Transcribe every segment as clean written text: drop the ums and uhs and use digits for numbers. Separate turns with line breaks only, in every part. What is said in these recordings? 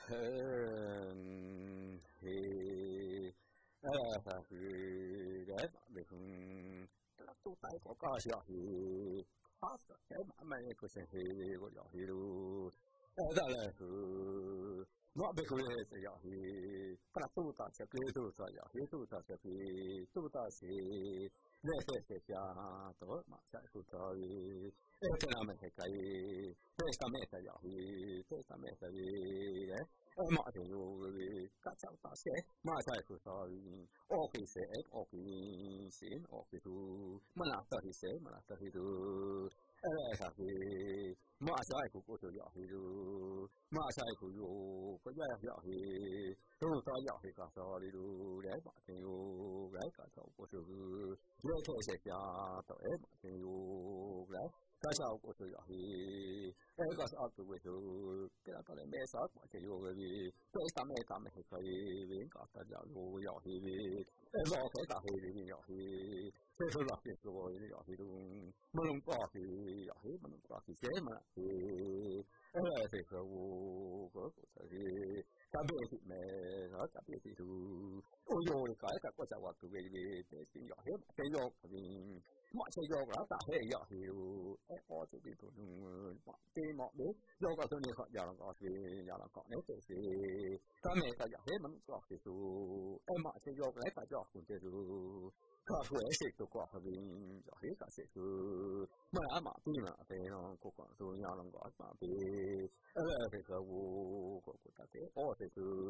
thì là để được là tu tại của có sự thì phát cái mà cái sự thì của thì luôn đó là nó bị cái sự thì cái tu tại sẽ cái tu tại thì tu tại sẽ cái tu tại sẽ để sẽ đó mà sẽ tu tại cái nào mình cái cái sao mình sẽ thì cái sao mình sẽ mà thì các cháu ta sẽ mà sai của tôi ok sẽ tu mà là tôi sẽ mà là tôi tu thì mà sai của tôi thì tu mà sai của tôi có thì tu tôi thì cả sao đi tu đấy mà thì đấy cả sao của tôi nếu tôi sẽ tôi mà thì đấy cái sao của tôi thì cái sao của tôi cái là cái mẹ sao mà thì cái sao mẹ thì biến cả cái giáo thì lo cái ta thì cái là cái rồi thì đúng mà không có thì mà không có thì chế mà thì thì thì cái việc thì mẹ nói cái việc thì ôi rồi cái có sao cái về cái nhỏ hết cái vô thì mọi sự vô đó ta hay giờ thì có sự bị tụi cái mọi đứa vô cái tôi họ giờ có thì giờ là có nếu thì cái này ta giờ hết mình có thì em mọi sự vô cái ta cho cũng thế có huệ sự của họ thì giờ hết cả sự mà tin là thì nó của tôi nhà làm có mà thì thì cái của ta thế có thì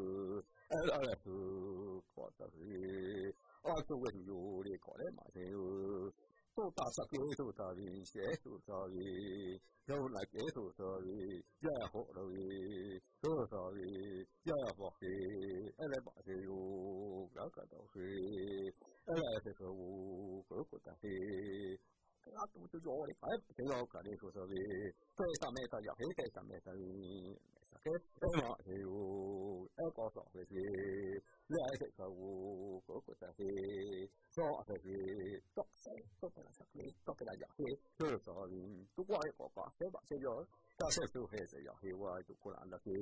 có thì tôi quên rồi đi có đấy mà thì tu ta sắc cái tu ta vi sẽ tu ta vi đâu là cái tu ta vi gia hộ đâu vi tu ta vi gia hộ thì ấy là bảo thì đó cả đâu thì ấy là cái của ta thì cái tu rồi phải cái đâu cả đi tu ta vi cái sao mẹ ta giờ cái sao mẹ ta cái mà thì ấy có sao thì lại cái của ta thì cho thì tốt cái là sắc lý tốt cái là giả thì rồi tôi qua có thế bạn sẽ rồi ta sẽ tu hết sẽ giả thì qua tôi cũng làm được thì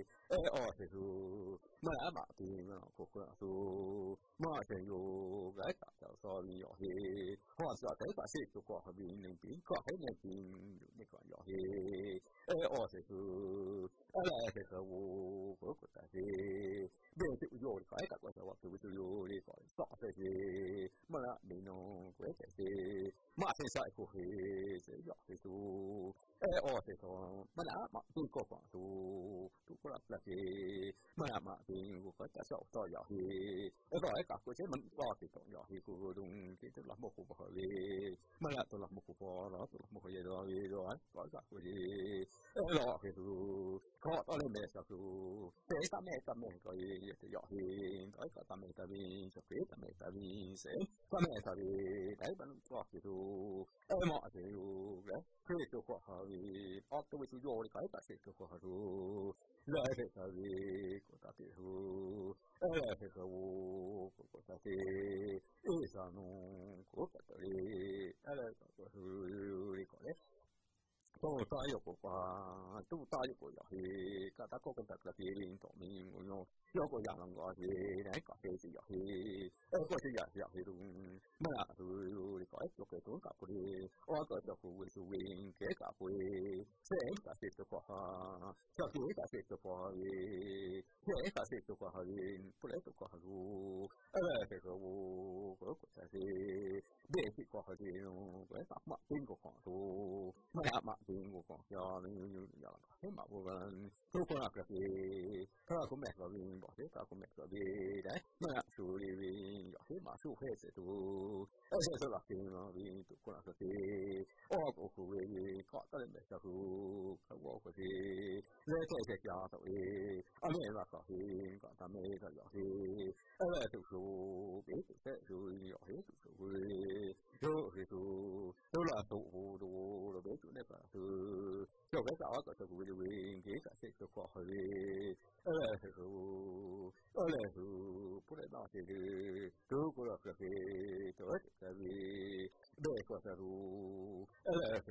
thì mà đã bảo thì nó cũng là tu mà thì cái tạo so với giả thì hoặc là cái bạn sẽ tôi qua thì mình biến có hết này thì cái giả thì thì là cái của ta thì để tự rồi cái cả cái sao tự rồi đi coi rõ thì mà là mình nó quét thì mà thì sai của thì sẽ rõ thì tu thì có mà đã mà tu có khoảng tu có là thì mà thì có cái sao to nhỏ thì rồi cả cái mình có thì to nhỏ thì cũng đúng cái tức là một cuộc hội đi mà là tôi là một cuộc đó tôi là một cái gì đó có cả cái gì đó thì tu có to lên để sao tu để ta mẹ có gì thì nhỏ thì có cả ta mẹ cho biết ta mẹ sẽ ta mẹ đấy bạn có thì tu mọi thì đấy khi tôi có thì tôi sử dụng cái sẽ tôi có lợi thì của ta thì lợi thì của ta thì sao nó của ta thì lợi của đấy tôi ta yêu của tôi ta yêu của thì cả ta có contact là thì tổ mình nó yêu của nhà làm gọi thì đấy có cái gì thì có cái gì thì đúng mà là có ít cái tôi cả cái ở cái chỗ của sự viên cái cả cái sẽ cả sự của cho cái cả sự của cái cả sự của cái đấy của cái của thì để thì có thì cái tập mặt tin của họ mà mặt tin của họ cho nên là thế mà vô vàn tôi có là cái ta cũng mẹ rồi bỏ thế ta cũng mẹ rồi đấy mà chủ đi thế mà chủ hết sẽ tu sẽ là cái nó vì tôi có là cái của có cái mẹ cho tu cái của thì lấy cái cho tôi anh ấy là cái có ta mẹ cái thì là tu biết sẽ rồi hết rồi tôi là tụ rồi biết chỗ này cả cho cái đó có tụ rồi cái cả sẽ có hỏi là bữa nay bảo thì tôi có là cái tôi tại vì để có thể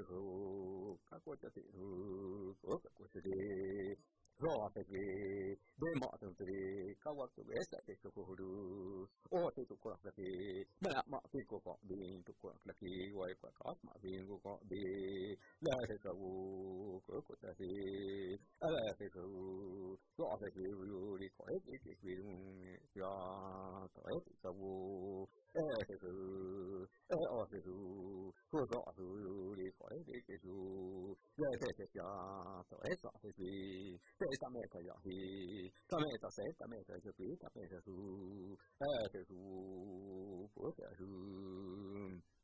các cô cho thì có thì rồi thì de ma tu te ka wa tu esa te ko ru o te tu ko la ki ma ti ko ko de tu ko la ki wa ko ka ma bi ko ko de la te ka wu ko ta ti ala te ko to a te ru ri ko e ke ki ru ya to e ka wu e te ko e o te ru ko to a ru ri ko e ke ru ya te ya to e sa te ti te sa me ka ya hi ta me ta se ta me ta se pi ta me ta su te su po ta su